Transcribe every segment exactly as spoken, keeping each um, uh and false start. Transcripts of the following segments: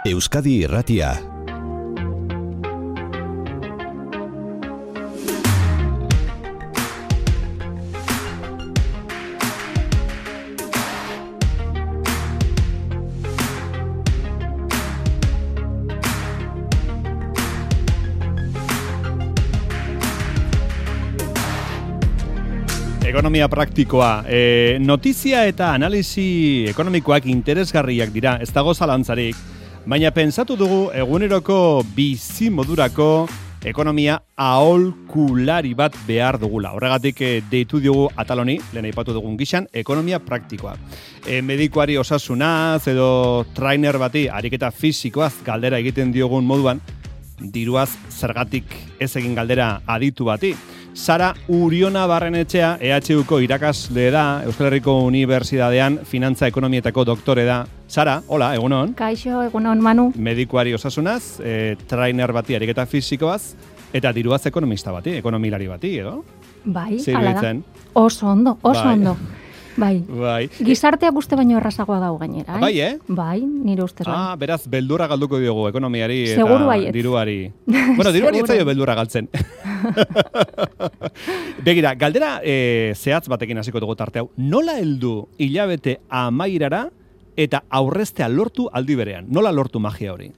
Euskadi Irratia. Ekonomia praktikoa, e, notizia eta analisi ekonomikoak interesgarriak dira, ez dago zalantzarik, baina pentsatu dugu eguneroko bizi modurako ekonomia aholkulari bat behar dugula. Horregatik e, deitu diogu ataloni, lehen aipatu dugun gixan, ekonomia praktikoa. E, medikuari osasunaz edo trainer bati ariketa fisikoaz galdera egiten diogun moduan, diruaz zergatik ez egin galdera aditu bati. Sara Uriona Barrenetxea, E H Uko irakasle da, Euskal Herriko Unibertsitatean finantza ekonomietako doktore da. Sara, hola, egunon. Kaixo, egunon, Manu. Medikuari osasunaz, e, trainer bati ariketa fisikoaz, eta diruaz ekonomista bati, ekonomilari bati, edo? Bai, Zer hala da. iruditzen? Oso ondo, oso Bai. ondo. Bai. Bai. Gizarteak uste baino errazagoa dau gainera, eh? Bai, eh? Bai, nire ustez bai. Ah, beraz, beldurra galduko diogu ekonomiari eta Seguru baietz. diruari. Bueno, diruari ez Seguru. zaio beldurra galtzen. Begira, galdera e, zehatz batekin hasiko dugu tarte hau. Nola heldu hilabete amairara eta aurreztea lortu aldi berean? Nola lortu magia hori?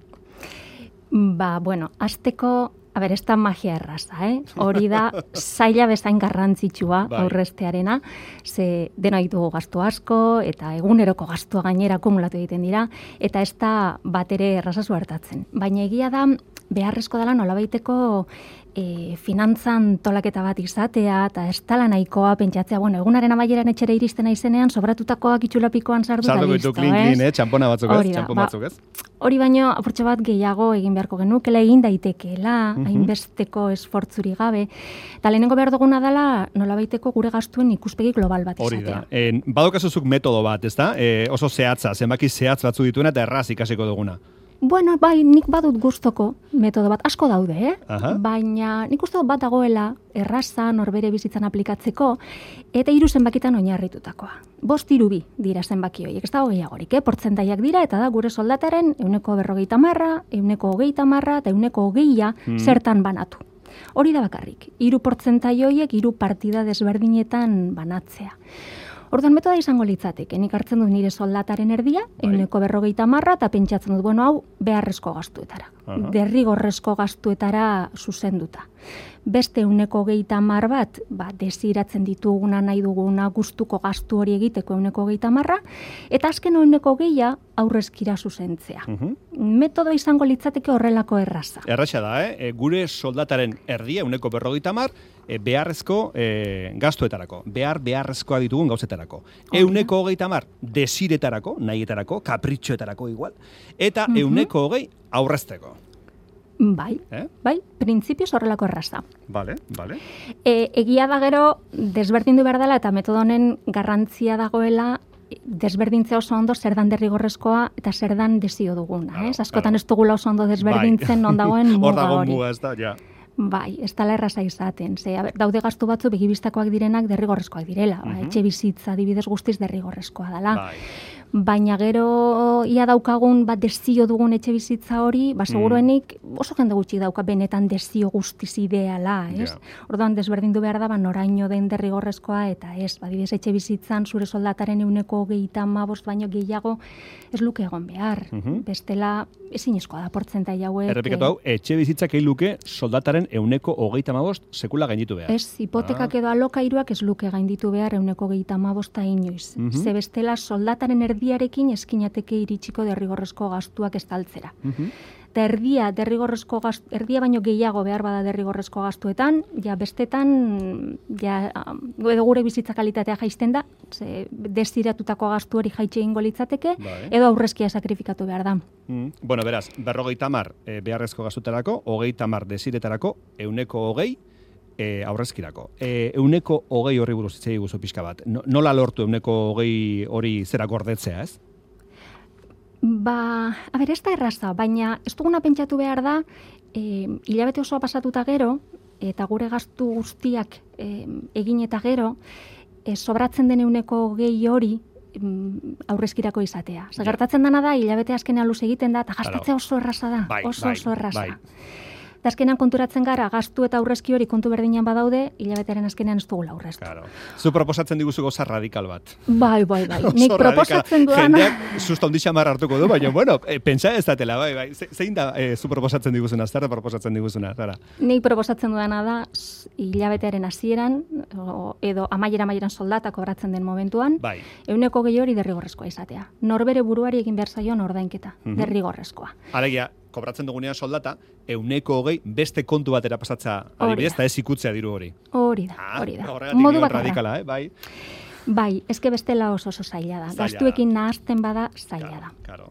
Ba, bueno, azteko, a ber, ez da magia erraza, eh? Hori da, zaila bezain garrantzitsua Bai. aurreztearena, ze dena ditugu gastu asko, eta eguneroko gastua gainera akumulatu egiten dira, eta ez da bat ere erraza hartatzen. Baina egia da, beharrezko dela nolabaiteko e, finantzan tolaketa bat izatea, eta ez dela nahikoa pentsatzea, bueno, egunaren amaieran etxera iristen naizenean, sobratutakoak itxulapikoan sartu da Salduko listo, ditu klin klin, eh? Txampona batzuk ez? Hori da, Txampon ba, batzuk ez? Hori baino, apurtxo bat gehiago egin beharko genukela, egin daitekeela, Mhm. hainbesteko esfortzuri gabe. Eta lehenengo behar duguna dela, nolabaiteko gure gastuen ikuspegi global bat Hori izatea. da. E, badokazuzuk metodo bat, ez da? E, oso zehatza, zenbaki zehatz batzu dituena eta erraz ikasiko duguna. Bueno, bai, nik badut gustoko metodo bat, asko daude, eh? Aha. Baina nik uste dut bat dagoela, erraza, norbere bizitzan aplikatzeko, eta hiru zenbakitan oinarritutakoa. Bost hiru bi dira zenbaki horiek, ez dago gehiagorik, eh? Portzentaiak dira, eta da gure soldataren ehuneko berrogeita marra, ehuneko hogeita marra, eta ehuneko hogeia Hmm. zertan banatu. Hori da bakarrik, hiru portzentai horiek hiru partida desberdinetan banatzea. Orduan metoda izango litzateke, nik hartzen dut nire soldataren erdia, ehuneko berrogeita marra, eta pentsatzen dut, bueno, hau beharrezko gastuetara. Aha. Derrigorrezko gastuetara zuzenduta. Beste ehuneko hogeita hamar bat, ba, desiratzen dituguna nahi duguna gustuko gastu hori egiteko ehuneko hogeita marra, eta azken ehuneko hogeia aurrezkira zuzentzea. Mhm. Metodo izango litzateke horrelako erraza. Erraxa da, eh? E, gure soldataren erdia, uneko berrogeita mar, e, beharrezko e, gastuetarako. Behar beharrezkoa ditugun gauzetarako. Hori da. Euneko hogeita mar, desiretarako, nahietarako, kapritxoetarako igual. Eta Mhm. euneko hogei aurrezteko. Bai, Eh? bai, printzipioz horrelako erraza. Vale, vale. E, egia da gero, desberdindu behar dela eta metodo honen garrantzia dagoela, desberdintzea oso ondo zer dan derrigorrezkoa eta zer dan desio duguna, Claro, ez? Askotan claro. ez dugula oso ondo desberdintzen non dagoen Hor muga dago hori. muga, ez da, ja. Bai, ez dala erraza izaten. Ze, a ber, daude gastu batzu begibistakoak direnak derrigorrezkoak direla. Ba, Mhm. etxe bizitza adibidez guztiz derrigorrezkoa dela. Bai. Baina gero ia daukagun bat desio dugun etxe bizitza hori, ba seguruenik oso jende gutxi dauka benetan desio guztiz ideala, ez? Ja. Orduan desberdindu behar da ba noraino den derrigorrezkoa eta ez, badibidez etxe bizitzan zure soldataren ehuneko hogeita hamabost baino gehiago ez luke egon behar. Mhm. Bestela ezinezkoa da portzentai hauek. Errepikatu hau, etxe bizitzak egin luke soldataren euneko hogeita hamabost sekula gainditu behar. Ez, hipotekak edo alokairuak ez luke gainditu behar ehuneko hogeita hamabosta inoiz. Mhm. Ze bestela soldataren erdiarekin eskinateke iritsiko derrigorrezko gastuak estaltzera. Mhm. Eta erdia, derrigorrezko gastu, erdia baino gehiago behar bada derrigorrezko gastuetan, ja bestetan, ja, edo gure bizitza kalitatea jaisten da, ze desiratutako gastu hori jaitxe egingo litzateke, Bai. edo aurrezkia sakrifikatu behar da. Mm. Bueno, beraz, berrogeita mar e, beharrezko gastutarako, hogeita mar desiretarako, euneko hogei e, aurrezkirako. E, euneko hogei horri buruz hitz guzu pixka bat. No, nola lortu euneko hogei hori zera gordetzea, ez? Ba, a ber, ez da erraza, baina ez duguna pentsatu behar da, e, hilabete osoa pasatuta gero, eta gure gastu guztiak e, egin eta gero, e, sobratzen den euneko gehi hori, aurrezkirako izatea. Zagertatzen dana da, hilabete azkenean luz egiten da, eta gastatzea oso erraza da, bai, oso bai, oso erraza. Bai. Eta azkenean konturatzen gara, gastu eta aurrezki hori kontu berdinean badaude, hilabetearen azkenean ez dugula aurreztu. Claro. Zu proposatzen diguzu goza radikal bat. Bai, bai, bai. Nik proposatzen duana... Jendeak susta hundi xamar hartuko du, baina, bueno, e, pentsa ez datela, bai, bai. Zein da e, zu proposatzen diguzuna, zer da proposatzen diguzuna, zara? Nik proposatzen duana da, hilabetearen hasieran edo amaiera amaieran soldata kobratzen den momentuan, bai. Ehuneko gehi hori derrigorrezkoa izatea. Norbere buruari egin behar zaion ordainketa, mm-hmm. derrigorrezkoa. Alegia, kobratzen dugunean soldata, ehuneko hogei beste kontu batera pasatza adibidez, eta ez ikutzea diru hori. Hori da, hori da. Horregatik nion radikala, eh? Bai. Bai, eske bestela oso oso zaila da. Gastuekin nahazten bada zaila da. Claro.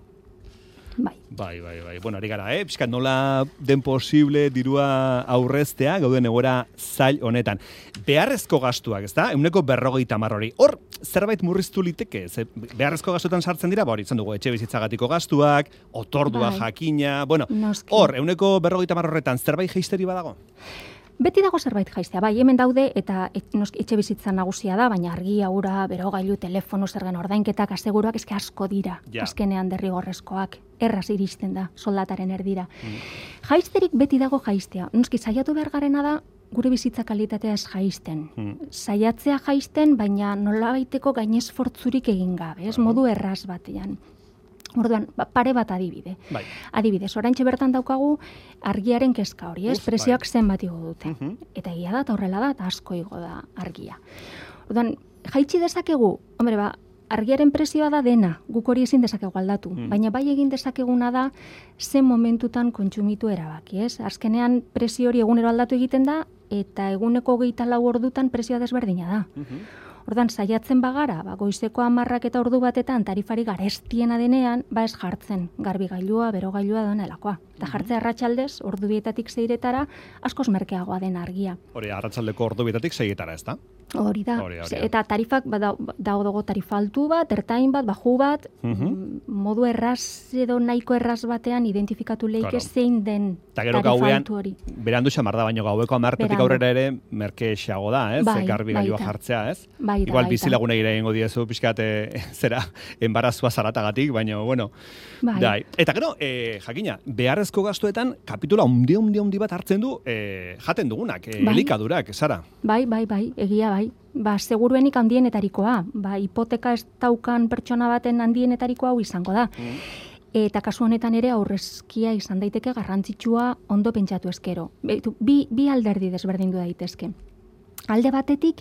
Bai. Bai, bai, bai. Bueno, ari gara, eh? Piskat nola den posible dirua aurreztea, gauden egoera zail honetan. Beharrezko gastuak, ez da? Euneko berrogeita hamar hori. Hor, zerbait murriztu liteke? Ze, beharrezko gastuetan sartzen dira, ba hori, izan dugu, etxe bizitzagatik gastuak, otordua bai. Jakina, bueno, Noski. Hor, euneko berrogeita hamar horretan, zerbait jeisteri badago? Beti dago zerbait jaistea, bai, hemen daude, eta etxe bizitza nagusia da, baina argia, ura, berogailu, telefono, zergen ordainketak, aseguruak, eske asko dira, ja. Azkenean derrigorrezkoak, erraz iristen da, soldataren erdira. Mm. Jaisterik beti dago jaistea, noski, saiatu behar garena da, gure bizitza kalitatea ez jaisten. Mm. Saiatzea jaisten, baina nolabaiteko gainesfortzurik egin gabe, ez, modu erraz batean. Orduan, pare bat adibide. Bai. Adibidez, oraintxe bertan daukagu argiaren kezka hori, ez? Uf, prezioak bai. Zenbat igo dute. Uh-huh. Eta egia da, eta horrela da, eta asko igo da argia. Orduan, jaitsi dezakegu, hombre, ba, argiaren prezioa da dena, guk hori ezin dezakegu aldatu, mm. baina bai egin dezakeguna da zen momentutan kontsumitu erabaki, ez? Azkenean prezio hori egunero aldatu egiten da, eta eguneko hogeita lau ordutan prezioa desberdina da. Uh-huh. Ordan saiatzen bagara, ba, goizeko hamarrak eta ordu batetan tarifari garestiena denean, ba ez jartzen, garbigailua, berogailua denelakoa. Eta jartzea arratsaldez, ordu bietatik seiretara, askoz merkeagoa den argia. Hori, arratsaldeko ordu bietatik seiretara, ez da? Hori da. Hori, hori. Eta tarifak, ba, dago dago tarifa altu bat, ertain bat, baju bat, uh-huh. modu erraz edo nahiko erraz batean identifikatu leike claro. Zein den tarifa altu hori. Berandu xamar da, baino gaueko hamartetik aurrera ere merkexeago da, ez? Bai, garbigailua jartzea, ez? Bai, da, igual bizilagunei ere egingo diezu, pixkat, e, zera, enbarazua zaratagatik, baina, bueno. Bai. Dai. Eta gero, e, jakina, beharrezko gastuetan kapitula undi, undi, undi bat hartzen du e, jaten dugunak, e, bai. Elikadurak, Sara? Bai, bai, bai, egia bai. Ba, seguruenik handienetarikoa. Ba, hipoteka ez daukan pertsona baten handienetarikoa hau izango da. Mm. Eta kasu honetan ere aurrezkia izan daiteke garrantzitsua ondo pentsatu eskero. Bi, bi alderdi desberdindu daitezke. Alde batetik,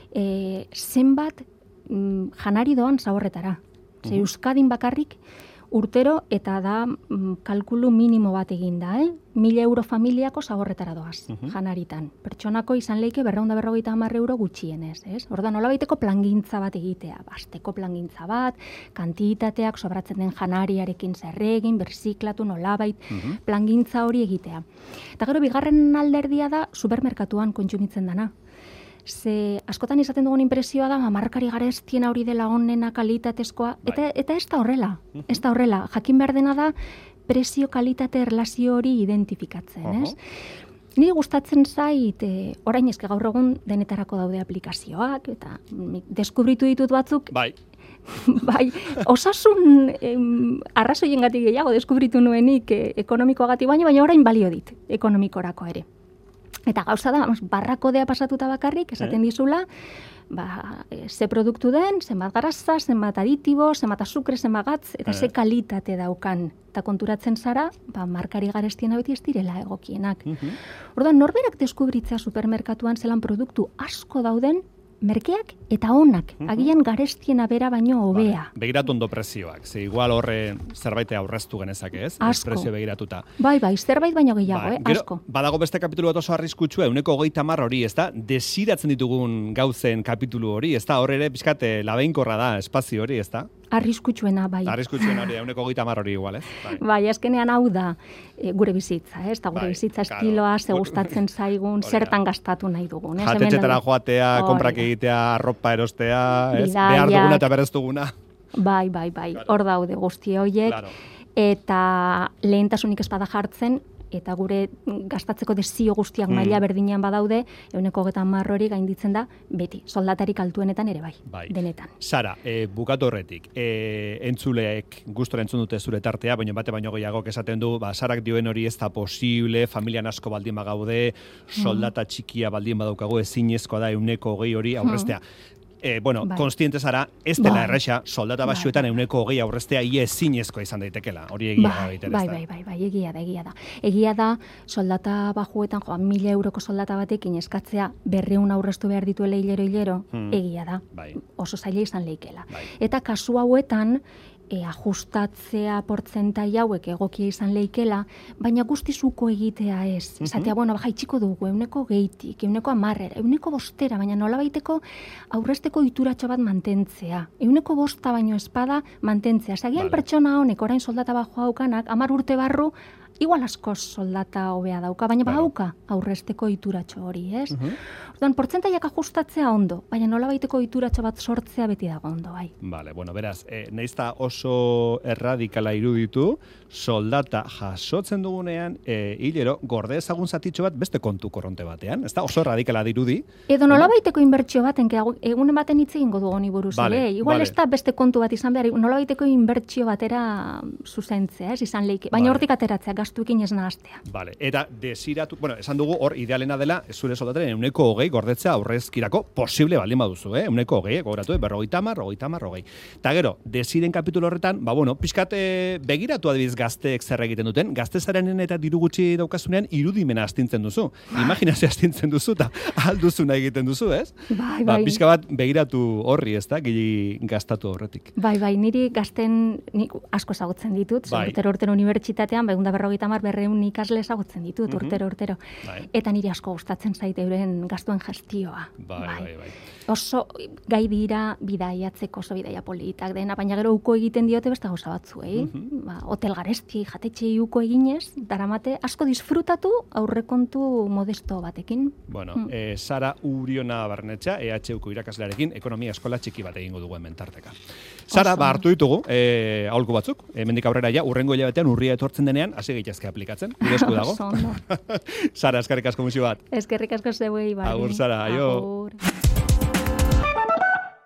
e, zenbat mm, janari doan zaborretara. Ze uh-huh. Euskadin bakarrik urtero eta da mm, kalkulu minimo bat egin da, eh? Mila euro familiako zaborretara doaz, uh-huh. janaritan. Pertsonako izan leike berreunda berrogeita hamar euro gutxienez, ez? Orda nolabaiteko plangintza bat egitea, basteko plangintza bat, kantitateak sobratzen den janariarekin zerregin, berziklatu nolabait, uh-huh. plangintza hori egitea. Eta gero bigarren alderdia da supermerkatuan kontsumitzen dana. Ze askotan izaten dugun inpresioa da, markari garestien hori dela onena kalitatezkoa, eta, eta ez da horrela, ez da horrela. Jakin behar dena da, prezio-kalitate erlazio hori identifikatzen, uh-huh. ez? Niri gustatzen zait, e, orain ezke gaur egun denetarako daude aplikazioak, eta deskubritu ditut batzuk, bai. Bai, osasun em, arrazoiengatik gehiago deskubritu nuenik e, ekonomikoagatik baino, baina orain balio dit, ekonomikorako ere. Eta gauza da, barrakodea pasatuta bakarrik, esaten dizula, ba, ze produktu den, zenbat garaza, zenbat aditibo, zenbat azukre, zenbat gatz, eta ze kalitate daukan. Eta konturatzen zara, ba, markari garestiena beti ez direla egokienak. Uh-huh. Orduan, norberak deskubritzea supermerkatuan zelan produktu asko dauden, merkeak eta onak, uh-huh. agian garestiena bera baino hobea. Vale. Begiratu ondo prezioak, ze igual horre zerbait aurreztu genezake, ez? Asko. Prezio begiratuta. Bai, bai, zerbait baino gehiago, bai. eh? Gero, asko. Badago beste kapitulu bat oso arriskutsua, euneko hogeita hamar hori, ez da? Desiratzen ditugun gauzen kapitulu hori, ez da? Hor ere, pixkat, labeinkorra da, espazio hori, ez da? Arriskutsuena, bai. Arriskutsuena hori, euneko hogeita hamar hori igual, ez? Bai, bai azkenean hau da e, gure bizitza, ez? Eta gure bai, bizitza estiloa, claro. Ze gustatzen zaigun, zertan gastatu nahi dugun. Jatetxetara joatea, konprak egitea, arropa erostea, ez? Behar duguna eta berez duguna. Bai, bai, bai, hor claro. Daude guzti horiek. Claro. Eta lehentasunik ez bada jartzen, eta gure gastatzeko desio guztiak maila berdinean badaude, ehuneko hogeita hamar hori gainditzen da beti, soldatarik altuenetan ere bai, bai. denetan. Sara, e, bukatu horretik, e, entzuleek gustora entzun dute zure tartea, baina bate baino gehiagok esaten du, ba, Sarak dioen hori ez da posible, familian asko baldin bagaude, soldata txikia baldin badaukagu, ezinezkoa da ehuneko hogei hori aurrestea. E, bueno, bai. Konstiente zara, ez dela bai. Erresa, soldata basuetan bai. Ehuneko hogei aurrestea ia ezinezkoa izan daitekela. Hori egia bai, da baita, bai, bai, bai, bai, egia da, egia da. Egia da, soldata bajuetan, joa, mila euroko soldata batekin eskatzea berreun aurrestu behar dituela hilero-hilero, hmm. egia da. Bai. Oso zaila izan leikela. Bai. Eta kasu hauetan, E, ajustatzea portzentai hauek egokia izan leikela, baina guztizuko egitea ez. Mm-hmm. Esatea, bueno, baja itxiko dugu, euneko geitik, euneko amarrera, euneko bostera, baina nola baiteko aurrezteko ituratxo bat mantentzea. Euneko bosta baino espada mantentzea. Zagian vale. Pertsona honek orain soldata bajo haukanak, amar urte barru, igual asko soldata hobea dauka, baina claro. Badauka aurrezteko ituratxo hori, ez? Uh-huh. Orduan, portzentaiak ajustatzea ondo, baina nolabaiteko ituratxo bat sortzea beti dago ondo, bai. Vale, bueno, beraz, eh, naizta oso erradikala iruditu, soldata jasotzen dugunean, eh, hilero, gorde ezagun zatitxo bat beste kontu korronte batean, ez da oso erradikala dirudi. Edo nolabaiteko inbertsio baten, egunen baten hitz egingo dugu honi buruz, vale, ere? Igual vale. Ez da beste kontu bat izan behar, nolabaiteko inbertsio batera zuzentzea, ez izan leike, baina vale. Hortik ateratzea, gastuekin ez nahaztea. Vale, eta desiratu, bueno, esan dugu hor idealena dela, zure soldataren euneko hogei gordetzea aurrezkirako posible baldin baduzu, eh? Euneko hogei, gogoratu, eh? berrogeita hamar, berrogeita hamar, hogei. Ta gero, desiren kapitulo horretan, ba bueno, pixkat eh, begiratu adibidez gazteek zer egiten duten, gaztezarenen eta diru gutxi daukasunean irudimena astintzen duzu. Imaginazio astintzen duzu eta alduzuna egiten duzu, ez? Bai, ba, bai. Pixka bat begiratu horri, ez da, gili gastatu horretik. Bai, bai, niri gazten nik asko ezagutzen ditut, bai. urtero urtero unibertsitatean, begunda berrogeita hamar berreun ikasle ezagutzen ditut, mm-hmm. urtero urtero. Bai. Eta niri asko gustatzen zaite euren gastuen gestioa. Bai, bai, bai, bai. Oso gai dira bidaiatzeko oso bidaia politak dena, baina gero uko egiten diote beste gauza batzuei. Mm-hmm. Ba, hotel garesti, jatetxei uko eginez, daramate asko disfrutatu aurrekontu modesto batekin. Bueno, mm. eh, Sara Uriona Barnetxa, E H Uko irakaslearekin, ekonomia eskola txiki bat egingo dugu hemen tarteka. Sara, ba, hartu ditugu, eh, aholku batzuk, hemendik aurrera ja, urrengo hilabetean urria etortzen denean, hasi gaitezke aplikatzen, gure esku dago. Sara, eskerrik asko musio bat. Eskerrik asko zeuei, bai. Agur, Sara, aio. Agur.